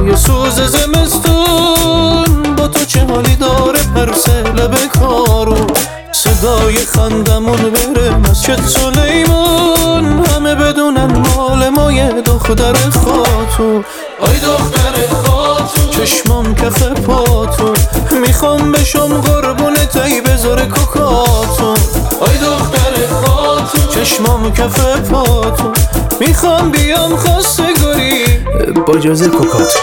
یه سوز زمستون با تو چه حالی داره پرسه لب کارو صدای خندمون بره مسجد سلیمون همه بدونن مال ما یه دختر خاتون آی دختر خاتون چشمام کف پاتون میخوام بشم قربون تی بذاره کوکاتون آی دختر خاتون چشمام کف پاتون میخوام بیام خواستگاری با اجازه کوکاتون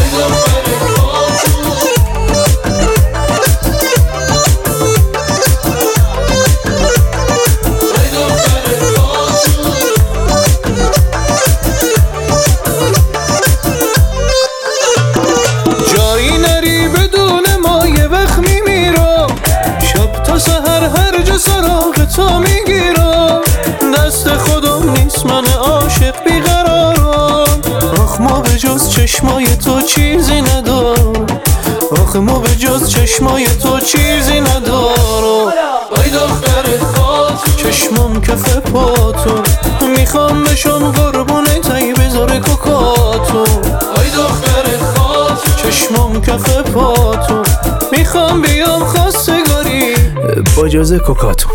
جایی نری بدون ما یه وقت میمیرم شب تا سحر هر جا سراغ تو میگیرم دست خودم نیست من عاشق بیقرارم آخ ما به جز چشمای تو چیزی ندارم آخ ما به جز چشمای تو چیزی ندارم آی دختر خاتون چشمام کف پاتون میخوام بشم قربونه تی بذاره کوکاتون آی دختر خاتون چشمام کف پاتون میخوام بیام خواستگاری با اجازه کوکاتون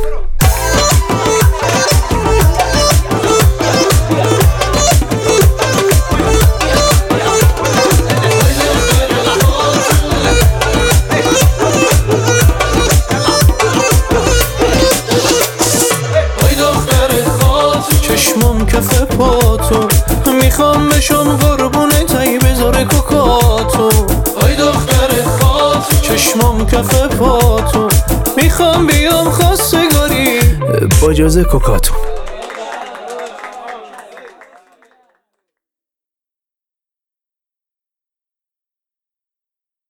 چشمام کف پاتون میخوام بشم قربونه تی بذاره کوکاتون آی دختر خاتون چشمام کف پاتون میخوام بیام خواستگاری با اجازه کوکاتون